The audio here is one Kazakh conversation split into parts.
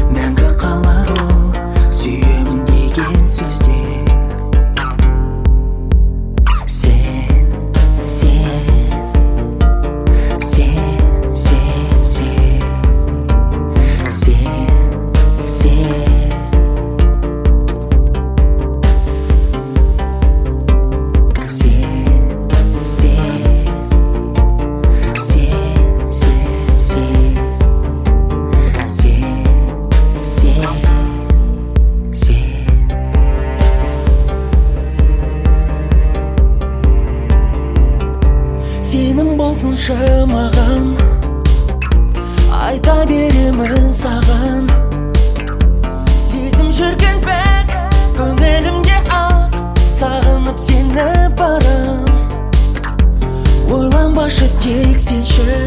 мәңгі қалар ол сүйемін деген сөздер. Сен, сен, сен, сен, сен, сен, сен. Сенің болсыншы маған, айта беремін саған. Сезім жүрген бәк көңілімде ақ, сағынып сені барам. Ойланбашы тек сенші,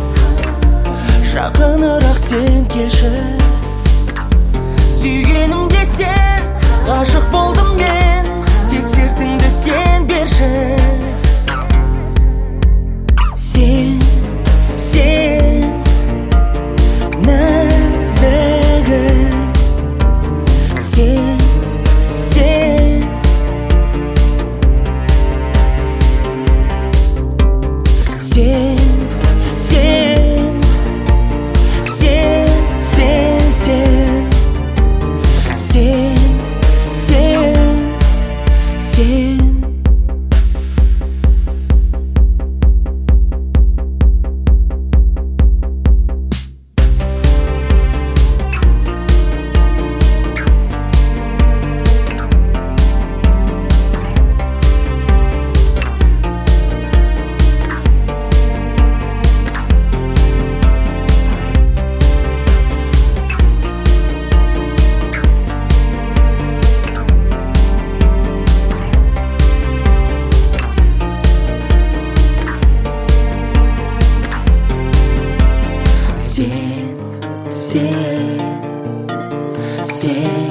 жақынырақ сен келші. Сүйгенімде сен, ғашық болдым мен, тек сертіңді сен берші. Сен, сен, нәзігім. Сен, сен, сен, сен, сен, сен, сен, сен, сен, сен. Sen, sen, sen.